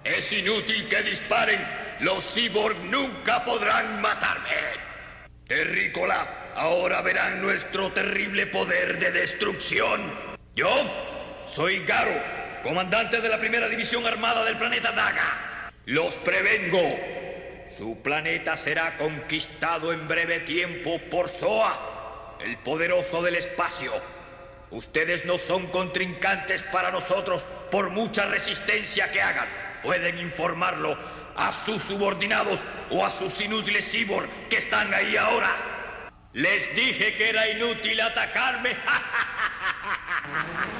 Es inútil que disparen. Los cyborg nunca podrán matarme. Terrícola, ahora verán nuestro terrible poder de destrucción. Yo soy Garo, comandante de la primera división armada del planeta Daga. Los prevengo. Su planeta será conquistado en breve tiempo por Zoa, el poderoso del espacio. Ustedes no son contrincantes para nosotros por mucha resistencia que hagan. Pueden informarlo a sus subordinados o a sus inútiles cyborg que están ahí ahora. Les dije que era inútil atacarme.